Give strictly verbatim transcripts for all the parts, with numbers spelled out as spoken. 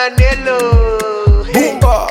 Manelo. Boomba.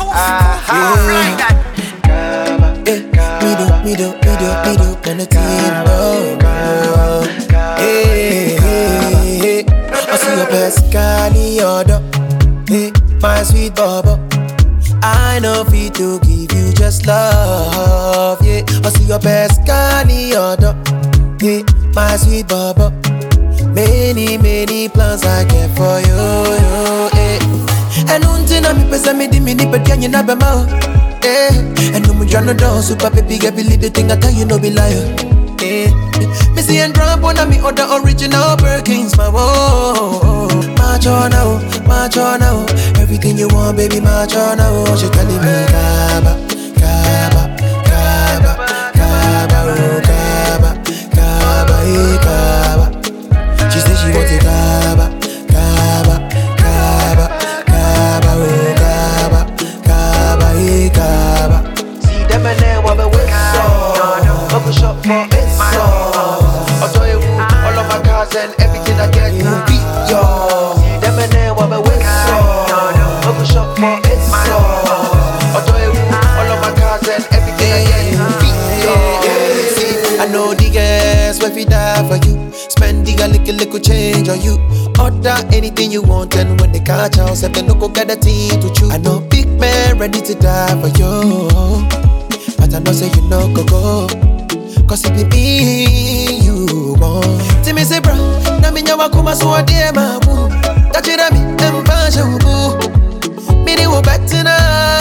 Aha. Eh, me do, me do, me do, me do, gonna team no. Hey, hey, hey. I see your best Cali order. Hey, my sweet bubble. I know fit to give you just love. Yeah, I see your best Cali order. Hey, my sweet bubble. Many, many plans I get for you. you hey. And until I'm a me di me di but can you not be mouth? Eh, and no much no down, super baby, get believe the thing I tell you, no be liar. Eh, me see and drop on me other original Birkins, my whoa. March on now, march on now. Everything you want, baby, march on now. She calling me Kaba, Kaba, Kaba, Kaba, oh Kaba, Kaba, eh Kaba. She said she wants it Kaba, Kaba, Kaba, Kaba, oh Kaba, Kaba, eh Kaba. See them and then what we with so. Bubble shop for it so. I'll tell you all of my cars and everything I get will beat yo. See them and then what we with so. Bubble shop for it so. I'll tell you all of my cars and everything I get will beat yo. See, I know the girls will be die for you. Spending a little, little change on you. Order anything you want, and when they catch us, if they no go get a team to choose. I know big man ready to die for you, but I know say you no go go. Cause it be me you want. See me say bro, na mi nyawa kuma so ade ma bu. That you me empasha ubu. Me di wo betina.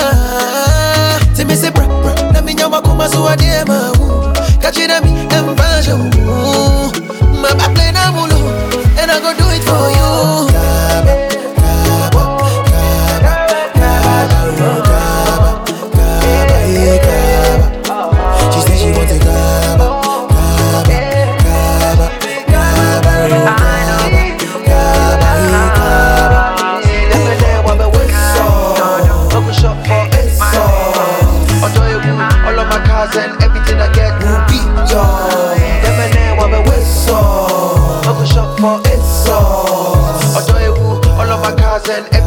See me say bro, na mi nyawa kuma so ade ma bu. That you me empasha ubu. My back play na mulu, and I go do it for you. Kaba, Kaba, Kaba, Kaba, Kaba, Kaba, eh, Kaba. She said she wants a Kaba, Kaba, Kaba, Kaba, oh, Kaba, Kaba, eh, Kaba. See them and then what we with so. Bubble shop for it so. I'll tell you all of my cars and everything I get will beat yo. See them and then what we with so. Bubble shop for it so. I'll tell you all of my cars and